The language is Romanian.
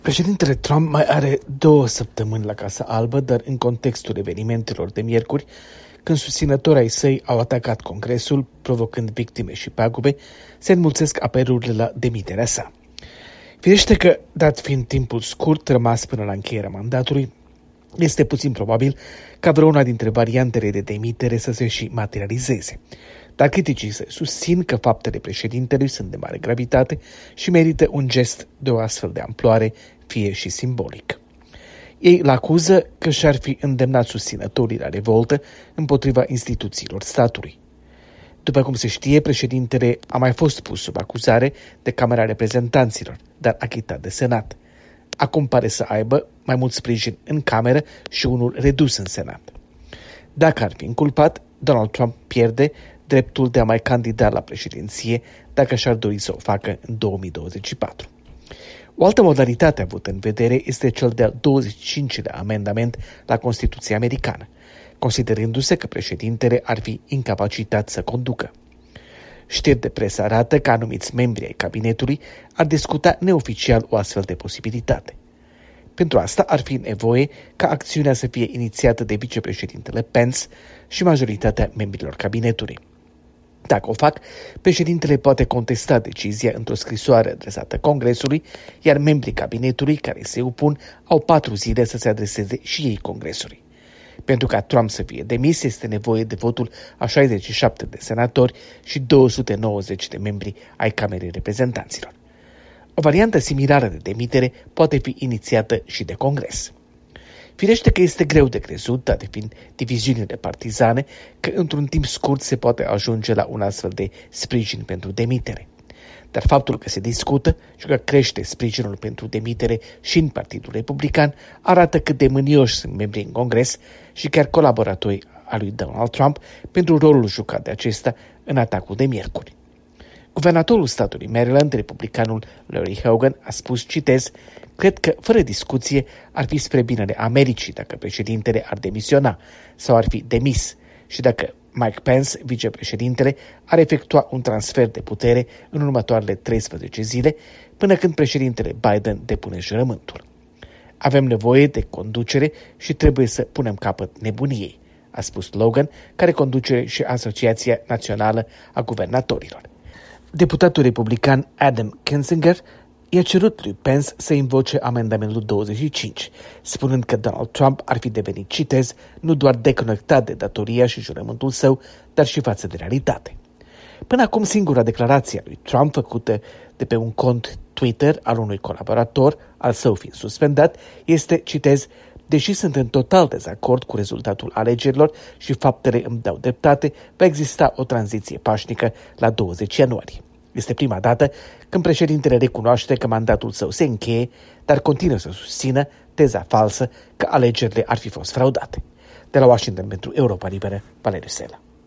Președintele Trump mai are 2 săptămâni la Casa Albă, dar în contextul evenimentelor de miercuri, când susținătorii ai săi au atacat Congresul, provocând victime și pagube, se înmulțesc apelurile la demiterea sa. Firește că, dat fiind timpul scurt rămas până la încheierea mandatului, este puțin probabil ca vreuna dintre variantele de demitere să se și materializeze. Dar criticii se susțin că faptele președintelui sunt de mare gravitate și merită un gest de o astfel de amploare, fie și simbolic. Ei îl acuză că și-ar fi îndemnat susținătorii la revoltă împotriva instituțiilor statului. După cum se știe, președintele a mai fost pus sub acuzare de Camera Reprezentanților, dar achitat de Senat. Acum pare să aibă mai mult sprijin în Cameră și unul redus în Senat. Dacă ar fi inculpat, Donald Trump pierde dreptul de a mai candida la președinție dacă și-ar dori să o facă în 2024. O altă modalitate avută în vedere este cel de-al 25-lea amendament la Constituția americană, considerându-se că președintele ar fi incapacitat să conducă. Știri de presă arată că anumiți membri ai cabinetului ar discuta neoficial o astfel de posibilitate. Pentru asta ar fi nevoie ca acțiunea să fie inițiată de vicepreședintele Pence și majoritatea membrilor cabinetului. Dacă o fac, președintele poate contesta decizia într-o scrisoare adresată Congresului, iar membrii cabinetului care se opun au 4 zile să se adreseze și ei Congresului. Pentru ca Trump să fie demis, este nevoie de votul a 67 de senatori și 290 de membri ai Camerei Reprezentanților. O variantă similară de demitere poate fi inițiată și de Congres. Firește că este greu de crezut, date fiind diviziunile partizane, că într-un timp scurt se poate ajunge la un astfel de sprijin pentru demitere. Dar faptul că se discută și că crește sprijinul pentru demitere și în Partidul Republican arată cât de mânioși sunt membrii în Congres și chiar colaboratorii al lui Donald Trump pentru rolul jucat de acesta în atacul de miercuri. Guvernatorul statului Maryland, republicanul Larry Hogan, a spus, citez, cred că, fără discuție, ar fi spre binele Americii dacă președintele ar demisiona sau ar fi demis și dacă Mike Pence, vicepreședintele, ar efectua un transfer de putere în următoarele 13 zile, până când președintele Biden depune jurământul. Avem nevoie de conducere și trebuie să punem capăt nebuniei, a spus Logan, care conduce și Asociația Națională a Guvernatorilor. Deputatul republican Adam Kinzinger i-a cerut lui Pence să invoce amendamentul 25, spunând că Donald Trump ar fi devenit, citez, nu doar deconectat de datoria și jurământul său, dar și față de realitate. Până acum, singura declarație a lui Trump făcută de pe un cont Twitter al unui colaborator, al său fiind suspendat, este, citez, deși sunt în total dezacord cu rezultatul alegerilor și faptele îmi dau dreptate, va exista o tranziție pașnică la 20 ianuarie. Este prima dată când președintele recunoaște că mandatul său se încheie, dar continuă să susțină teza falsă că alegerile ar fi fost fraudate. De la Washington pentru Europa Liberă, Valeriu Sela.